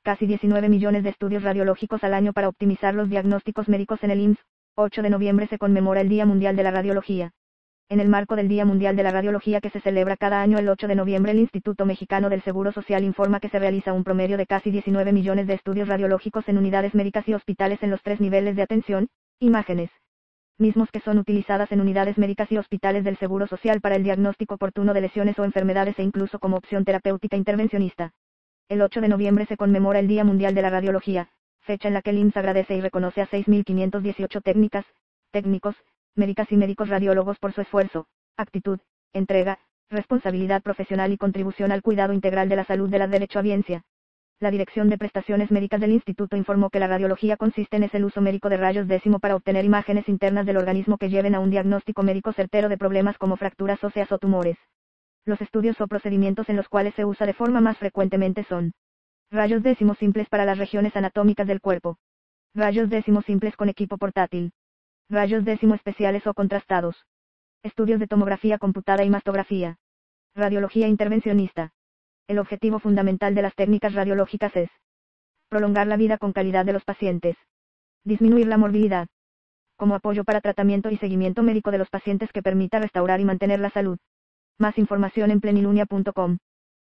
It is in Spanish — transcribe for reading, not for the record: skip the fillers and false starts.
casi 19 millones de estudios radiológicos al año para optimizar los diagnósticos médicos en el IMSS. 8 de noviembre se conmemora el Día Mundial de la Radiología. En el marco del Día Mundial de la Radiología que se celebra cada año el 8 de noviembre, el Instituto Mexicano del Seguro Social informa que se realiza un promedio de casi 19 millones de estudios radiológicos en unidades médicas y hospitales en los 3 niveles de atención, imágenes, mismos que son utilizadas en unidades médicas y hospitales del Seguro Social para el diagnóstico oportuno de lesiones o enfermedades e incluso como opción terapéutica intervencionista. El 8 de noviembre se conmemora el Día Mundial de la Radiología, fecha en la que el IMSS agradece y reconoce a 6.518 técnicas, técnicos, médicas y médicos radiólogos por su esfuerzo, actitud, entrega, responsabilidad profesional y contribución al cuidado integral de la salud de la derechohabiencia. La Dirección de Prestaciones Médicas del Instituto informó que la radiología consiste en el uso médico de rayos décimo para obtener imágenes internas del organismo que lleven a un diagnóstico médico certero de problemas como fracturas óseas o tumores. Los estudios o procedimientos en los cuales se usa de forma más frecuentemente son: rayos décimos simples para las regiones anatómicas del cuerpo, rayos décimos simples con equipo portátil, rayos décimo especiales o contrastados, estudios de tomografía computada y mastografía, radiología intervencionista. El objetivo fundamental de las técnicas radiológicas es prolongar la vida con calidad de los pacientes, disminuir la morbilidad, como apoyo para tratamiento y seguimiento médico de los pacientes que permita restaurar y mantener la salud. Más información en plenilunia.com.